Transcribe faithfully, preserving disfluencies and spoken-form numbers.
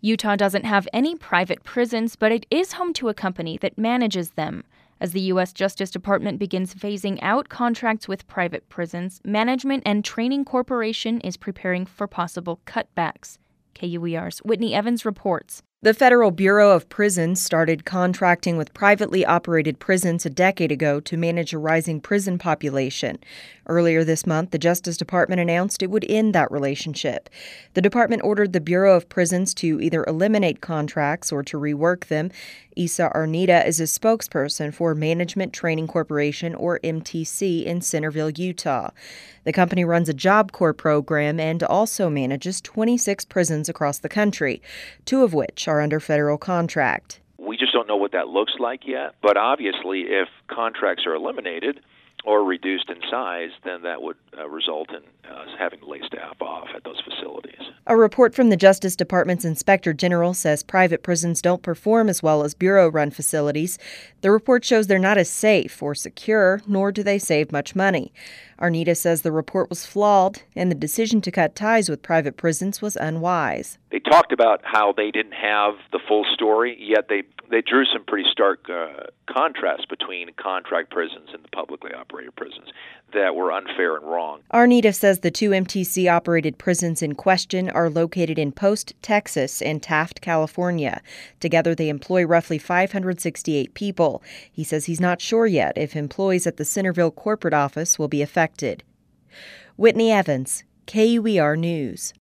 Utah doesn't have any private prisons, but it is home to a company that manages them. As the U S Justice Department begins phasing out contracts with private prisons, Management and Training Corporation is preparing for possible cutbacks. K U E R's Whitney Evans reports. The Federal Bureau of Prisons started contracting with privately operated prisons a decade ago to manage a rising prison population. Earlier this month, the Justice Department announced it would end that relationship. The department ordered the Bureau of Prisons to either eliminate contracts or to rework them. Isa Arnita is a spokesperson for Management Training Corporation, or M T C, in Centerville, Utah. The company runs a Job Corps program and also manages twenty-six prisons across the country, two of which are under federal contract. We just don't know what that looks like yet, but obviously if contracts are eliminated or reduced in size, then that would uh, result in us having to lay staff off at those facilities. A report from the Justice Department's Inspector General says private prisons don't perform as well as Bureau-run facilities. The report shows they're not as safe or secure, nor do they save much money. Arnita says the report was flawed, and the decision to cut ties with private prisons was unwise. They talked about how they didn't have the full story, yet they, they drew some pretty stark uh, contrasts between contract prisons and the publicly operated prisons that were unfair and wrong. Arnita says the two M T C-operated prisons in question are located in Post, Texas, and Taft, California. Together, they employ roughly five hundred sixty-eight people. He says he's not sure yet if employees at the Centerville corporate office will be affected. Whitney Evans, K U E R News.